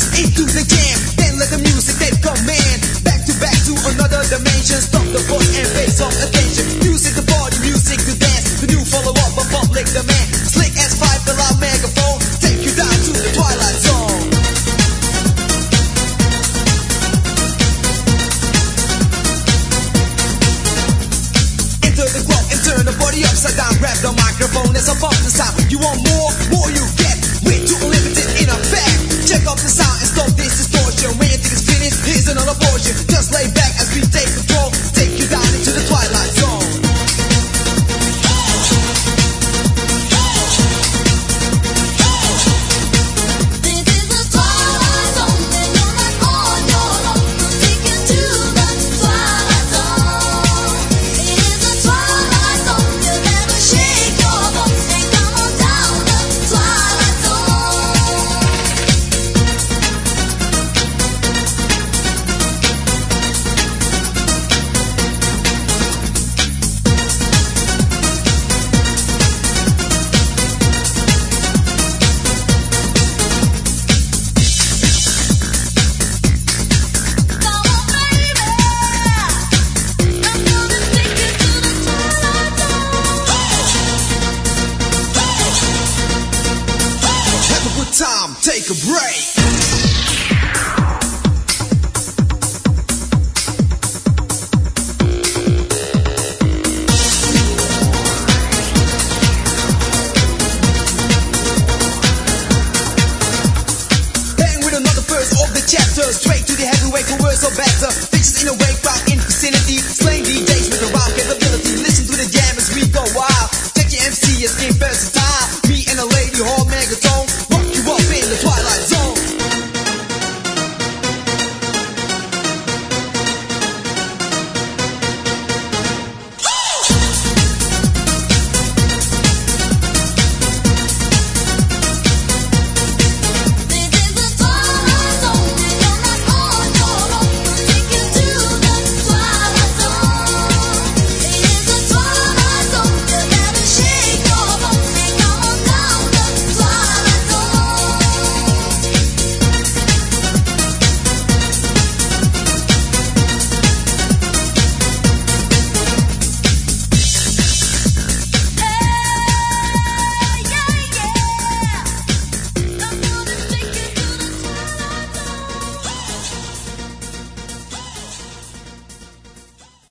into the jam. Then let the music take command. Back to another dimension. Stop the boat and pay some attention. Music to party, music to dance. The new follow-up of public demand. Slick as five, the loud megaphone. Take you down to the twilight zone. Enter the club and turn the body upside down. Grab the microphone, it's about the sound. You want more you get. Way too unlimited in effect. Check out the sound and stop this distortion. When you think it's finished, here's another portion. Just lay back as we take control. Take you down into the twilight zone. Time, take a break. Bang with another verse of the chapter. Straight to the heavyweight, words are better. Bitches in a wake, crowd in vicinity. Slaying DJ